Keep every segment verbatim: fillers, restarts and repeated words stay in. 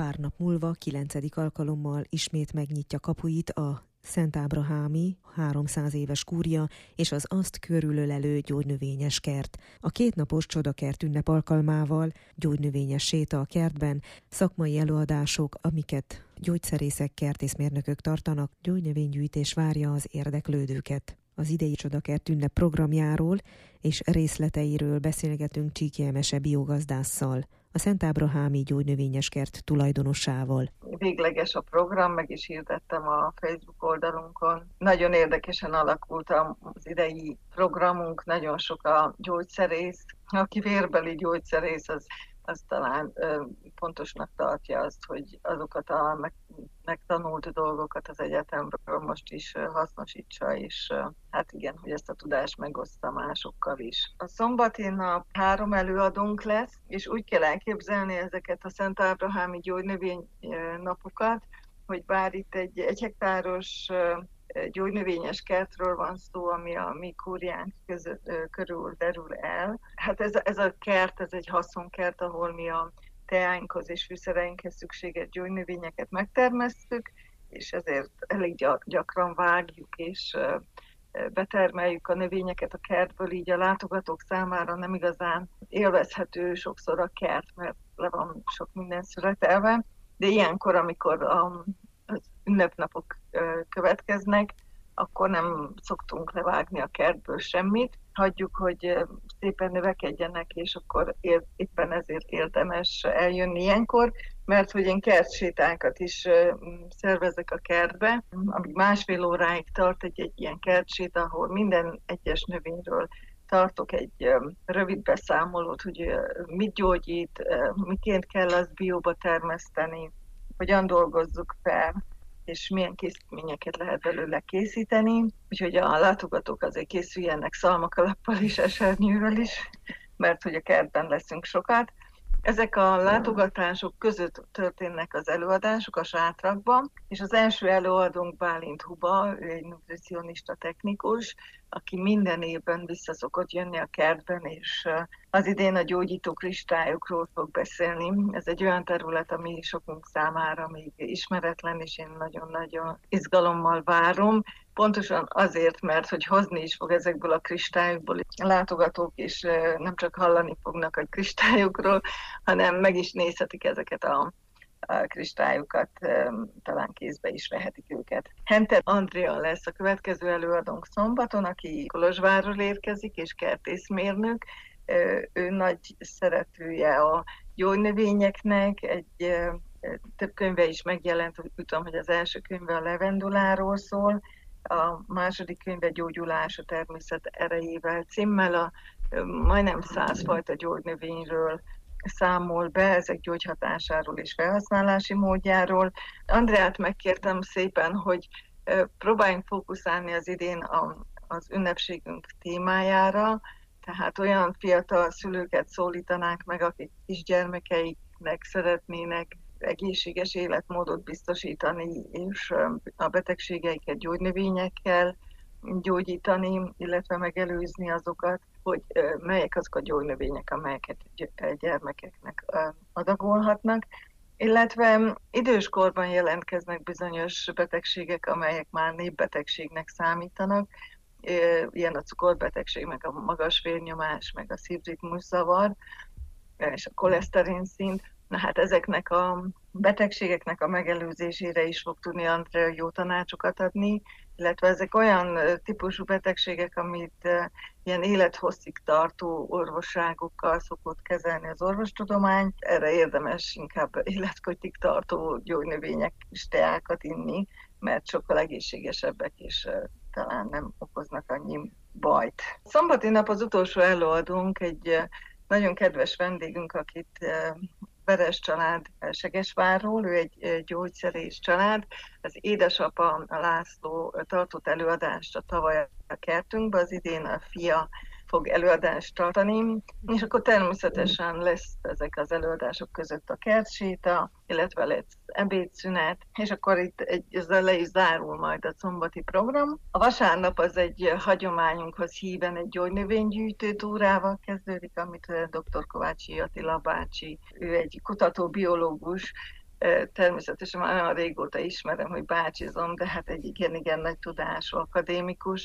pár nap múlva, kilencedik alkalommal ismét megnyitja kapuit a Szent Ábrahámi háromszáz éves kúria és az azt körülölelő gyógynövényes kert. A kétnapos Csodakert ünnep alkalmával gyógynövényes séta a kertben, szakmai előadások, amiket gyógyszerészek, kertészmérnökök tartanak, gyógynövénygyűjtés várja az érdeklődőket. Az idei Csodakert ünnep programjáról és részleteiről beszélgetünk Csíky Emese biogazdásszal, a Szent Ábrahámi gyógynövényes kert tulajdonosával. Végleges a program, meg is hirdettem a Facebook oldalunkon. Nagyon érdekesen alakult az idei programunk, nagyon sok a gyógyszerész. Aki vérbeli gyógyszerész, az, az talán ö, fontosnak tartja azt, hogy azokat a meg, megtanult dolgokat az egyetemről most is ö, hasznosítsa, és ö, hát igen, hogy ezt a tudást megoszta másokkal is. A szombati nap három előadónk lesz, és úgy kell elképzelni ezeket a Szent Ábrahámi gyógynövény napokat, hogy bár itt egy egy hektáros gyógynövényes kertről van szó, ami a mi kúriánk között, körül derül el. Hát ez, ez a kert, ez egy haszonkert, ahol mi a teáinkhoz és fűszereinkhez szükséges gyógynövényeket megtermesztük, és ezért elég gyakran vágjuk és betermeljük a növényeket a kertből, így a látogatók számára nem igazán élvezhető sokszor a kert, mert le van sok minden születelve, de ilyenkor, amikor a, az ünnepnapok következnek, akkor nem szoktunk levágni a kertből semmit, hagyjuk, hogy szépen növekedjenek, és akkor éppen ezért érdemes eljönni ilyenkor, mert hogy én kertsétákat is szervezek a kertbe, ami másfél óráig tart egy, egy ilyen kertsét, ahol minden egyes növényről tartok egy rövid beszámolót, hogy mit gyógyít, miként kell azt bióba termeszteni, hogyan dolgozzuk fel, és milyen készítményeket lehet belőle készíteni. Úgyhogy a látogatók azért készüljenek szalmakalappal és esernyővel is, mert hogy a kertben leszünk sokat. Ezek a látogatások között történnek az előadások a sátrakban, és az első előadónk Bálint Huba, ő egy nutricionista technikus, aki minden évben vissza szokott jönni a kertben, és az idén a gyógyító kristályokról fog beszélni. Ez egy olyan terület, ami sokunk számára még ismeretlen, és én nagyon-nagyon izgalommal várom. Pontosan azért, mert hogy hozni is fog ezekből a kristályokból a látogatók, és nem csak hallani fognak a kristályokról, hanem meg is nézhetik ezeket a a kristályokat, talán kézbe is vehetik őket. Henter Andrea lesz a következő előadónk szombaton, aki Kolozsvárról érkezik, és kertészmérnök. Ő nagy szeretője a gyógynövényeknek, egy több könyve is megjelent, úgy tudom, hogy az első könyve a levenduláról szól, a második könyve Gyógyulás a természet erejével címmel, a majdnem száz fajta gyógynövényről számol be, ezek gyógyhatásáról és felhasználási módjáról. Andreát megkértem szépen, hogy próbáljunk fókuszálni az idén a, az ünnepségünk témájára, tehát olyan fiatal szülőket szólítanánk meg, akik kisgyermekeiknek szeretnének egészséges életmódot biztosítani, és a betegségeiket gyógynövényekkel gyógyítani, illetve megelőzni azokat, hogy melyek azok a gyógynövények, amelyeket gyermekeknek adagolhatnak, illetve időskorban jelentkeznek bizonyos betegségek, amelyek már népbetegségnek számítanak, ilyen a cukorbetegség, meg a magas vérnyomás, meg a szívritmuszavar, és a koleszterin szint. Na hát ezeknek a betegségeknek a megelőzésére is fog tudni Andrea jó tanácsokat adni, illetve ezek olyan típusú betegségek, amit ilyen élethosszig tartó orvosságokkal szokott kezelni az orvostudomány. Erre érdemes inkább életkötig tartó gyógynövények és teákat inni, mert sokkal egészségesebbek, és talán nem okoznak annyi bajt. Szombati nap az utolsó előadónk, egy nagyon kedves vendégünk, akit Veres család Segesvárról, ő egy gyógyszerész család. Az édesapa, a László tartott előadást a tavaly a kertünkbe, az idén a fia fog előadást tartani, és akkor természetesen lesz ezek az előadások között a kertséta, illetve lesz ebédszünet, és akkor itt egy, ezzel le is zárul majd a szombati program. A vasárnap az egy hagyományunkhoz híven egy gyógynövénygyűjtő túrával kezdődik, amit dr. Kovácsi Attila bácsi, ő egy kutató biológus, Természetesen már olyan régóta ismerem, hogy bácsizom, de hát egy igen-igen nagy tudású akadémikus,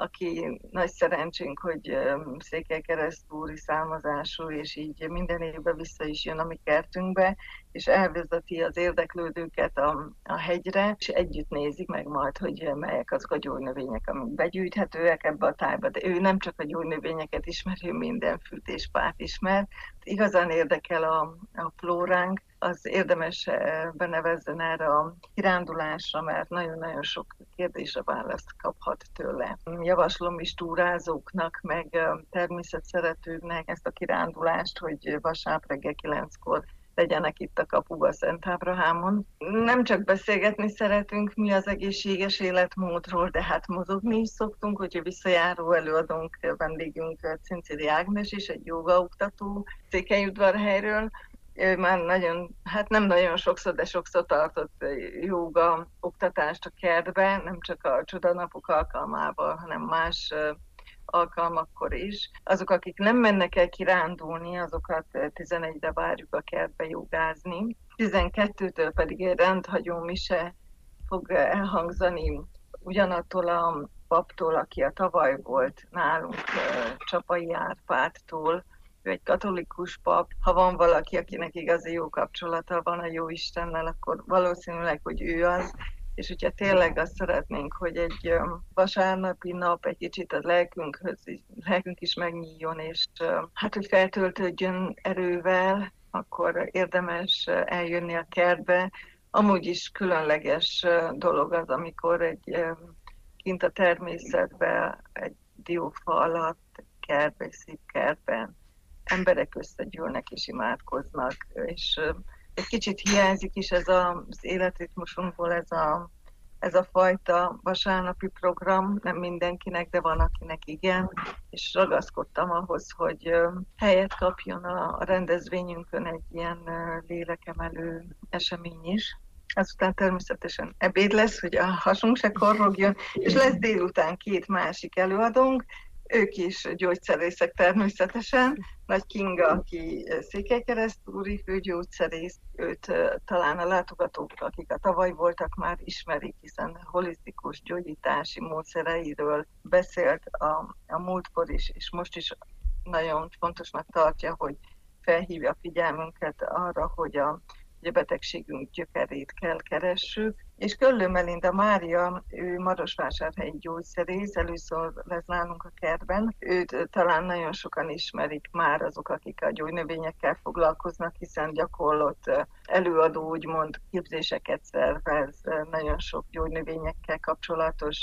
aki nagy szerencsénk, hogy székelykeresztúri származású, és így minden évben vissza is jön a mi kertünkbe, és elvezeti az érdeklődőket a, a hegyre, és együtt nézik meg majd, hogy melyek azok a gyógynövények, amik begyűjthetőek ebbe a tájba, de ő nem csak a gyógynövényeket ismeri, ő minden fűtéspárt ismer. Igazán érdekel a, a flóránk, az érdemes benevezzen erre a kirándulásra, mert nagyon-nagyon sok kérdésre választ kaphat tőle. Javaslom is túrázóknak, meg természetszeretőknek ezt a kirándulást, hogy vasárnap reggel kilenckor legyenek itt a kapuba Szent Ábrahámon. Nem csak beszélgetni szeretünk mi az egészséges életmódról, de hát mozogni is szoktunk, hogyha visszajáró előadónk, vendégünk Cincidi Ágnes is, egy jógaoktató Székelyudvarhelyről. Ő már nagyon, hát nem nagyon sokszor, de sokszor tartott jóga oktatást a kertbe, nem csak a csodanapok alkalmával, hanem más alkalmakkor is. Azok, akik nem mennek el kirándulni, azokat tizenegyre várjuk a kertbe jogázni. tizenkettőtől pedig egy rendhagyó mise fog elhangzani ugyanattól a paptól, aki a tavaly volt nálunk, Csapai Árpádtól. Ő egy katolikus pap. Ha van valaki, akinek igazi jó kapcsolata van a jó Istennel, akkor valószínűleg, hogy ő az. És hogyha tényleg azt szeretnénk, hogy egy vasárnapi nap egy kicsit a lelkünkhöz, lelkünk is megnyíljon, és hát, hogy feltöltődjön erővel, akkor érdemes eljönni a kertbe. Amúgy is különleges dolog az, amikor egy kint a természetben, egy diófa alatt, kertben, szép kertben emberek összegyűlnek és imádkoznak, és egy kicsit hiányzik is ez az életritmusunkból ez a, ez a fajta vasárnapi program, nem mindenkinek, de van, akinek igen, és ragaszkodtam ahhoz, hogy helyet kapjon a rendezvényünkön egy ilyen lélekemelő esemény is. Azután természetesen ebéd lesz, hogy a hasunk se korrogjon, és lesz délután két másik előadónk, ők is gyógyszerészek természetesen. Nagy Kinga, aki székelykeresztúri főgyógyszerész, őt talán a látogatók, akik a tavaly voltak, már ismerik, hiszen holisztikus gyógyítási módszereiről beszélt a, a múltkor is, és most is nagyon fontosnak tartja, hogy felhívja a figyelmünket arra, hogy a, hogy a betegségünk gyökerét kell keressük. És Köllő Melinda Mária, ő marosvásárhelyi gyógyszerész, először lesz nálunk a kertben. Őt talán nagyon sokan ismerik már azok, akik a gyógynövényekkel foglalkoznak, hiszen gyakorlott előadó, úgymond képzéseket szervez, nagyon sok gyógynövényekkel kapcsolatos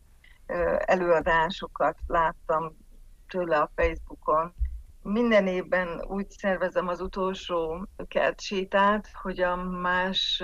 előadásokat láttam tőle a Facebookon. Minden évben úgy szervezem az utolsó kertsétát, hogy a más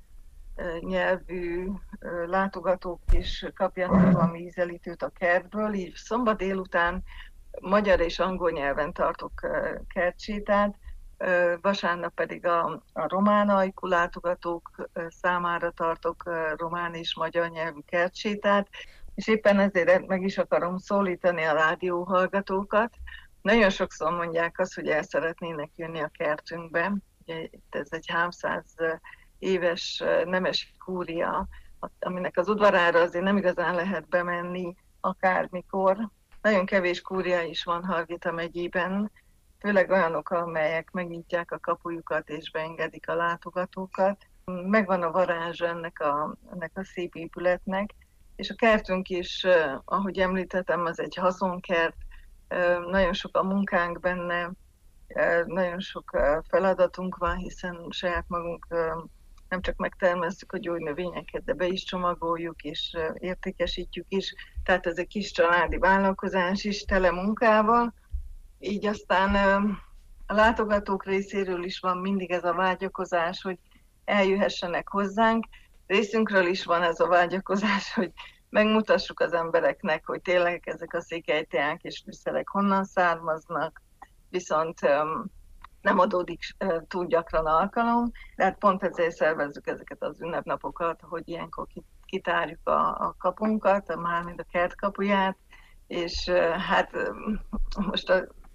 nyelvű látogatók is kapjanak valami ízelítőt a kertből. Így szombat délután magyar és angol nyelven tartok kertsétát, vasárnap pedig a, a román ajkú látogatók számára tartok román és magyar nyelvű kertsétát, és éppen ezért meg is akarom szólítani a rádióhallgatókat. Nagyon sokszor mondják azt, hogy el szeretnének jönni a kertünkbe. Ugye itt ez egy háromszáz éves nemes kúria, aminek az udvarára azért nem igazán lehet bemenni akármikor. Nagyon kevés kúria is van Hargita megyében, főleg olyanok, amelyek megnyitják a kapujukat és beengedik a látogatókat. Megvan a varázsa ennek a, ennek a szép épületnek, és a kertünk is, ahogy említettem, az egy haszonkert, nagyon sok a munkánk benne, nagyon sok feladatunk van, hiszen saját magunk nem csak megtermesszük a gyógynövényeket, de be is csomagoljuk és értékesítjük is. Tehát ez egy kis családi vállalkozás is, tele munkával. Így aztán a látogatók részéről is van mindig ez a vágyakozás, hogy eljöhessenek hozzánk. Részünkről is van ez a vágyakozás, hogy megmutassuk az embereknek, hogy tényleg ezek a székelyteák és fűszerek honnan származnak, viszont nem adódik túl gyakran alkalom, de hát pont ezért szervezzük ezeket az ünnepnapokat, hogy ilyenkor kitárjuk a, a kapunkat, mármint a kert kapuját, és hát most a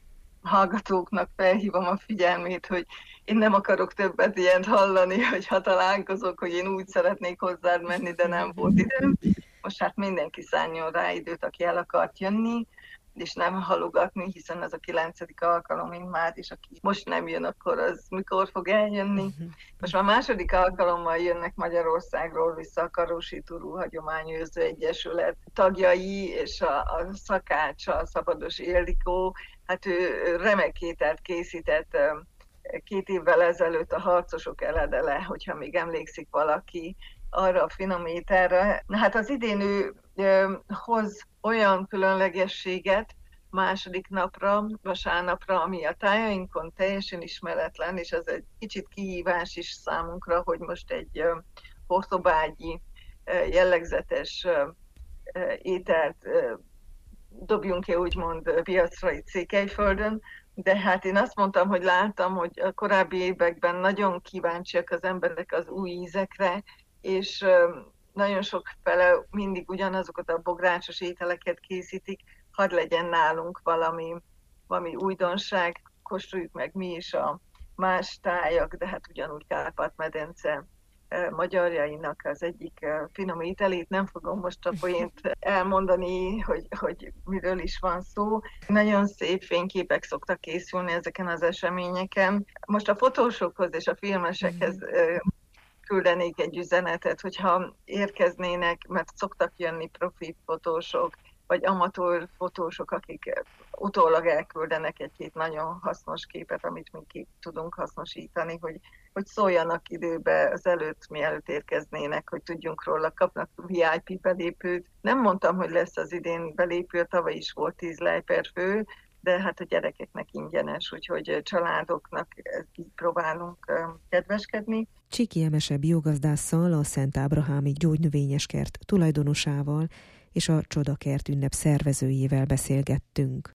hallgatóknak felhívom a figyelmét, hogy én nem akarok többet ilyent hallani, hogy ha találkozok, hogy én úgy szeretnék hozzád menni, de nem volt időm. Most hát mindenki szálljon rá időt, aki el akart jönni, és nem halogatni, hiszen ez a kilencedik alkalom már, és aki most nem jön, akkor az mikor fog eljönni. Most már második alkalommal jönnek Magyarországról vissza a Karosi Turú Hagyományőrző Egyesület tagjai, és a, a szakácsa, a Szabados Ildikó, hát ő remek ételt készített két évvel ezelőtt a Harcosok eledele, hogyha még emlékszik valaki arra a finom ételre. Hát az idén ő ö, hoz olyan különlegességet második napra, vasárnapra, ami a tájainkon teljesen ismeretlen, és ez egy kicsit kihívás is számunkra, hogy most egy ö, hortobágyi ö, jellegzetes ö, ételt ö, dobjunk ki úgymond piacra itt Székelyföldön, de hát én azt mondtam, hogy láttam, hogy a korábbi években nagyon kíváncsiak az emberek az új ízekre, és nagyon sok fele mindig ugyanazokat a bográcsos ételeket készítik, hadd legyen nálunk valami, valami újdonság, kóstoljuk meg mi is a más tájak, de hát ugyanúgy Kárpát-medence magyarjainak az egyik finom ételét. Nem fogom most a poént elmondani, hogy, hogy miről is van szó. Nagyon szép fényképek szoktak készülni ezeken az eseményeken. Most a fotósokhoz és a filmesekhez küldenék egy üzenetet, hogyha érkeznének, mert szoktak jönni profi fotósok, vagy amatőr fotósok, akik utólag elküldenek egy-két nagyon hasznos képet, amit mi ki tudunk hasznosítani, hogy, hogy szóljanak időbe az előtt, mielőtt érkeznének, hogy tudjunk róla, kapnak vé i pé belépőt. Nem mondtam, hogy lesz az idén belépő, tavaly is volt tíz lej per fő, de hát a gyerekeknek ingyenes, úgyhogy családoknak így próbálunk kedveskedni. Csiki Emese biogazdásszal, a Szent Ábrahámi Gyógynövényes Kert tulajdonosával és a Csodakert ünnep szervezőjével beszélgettünk.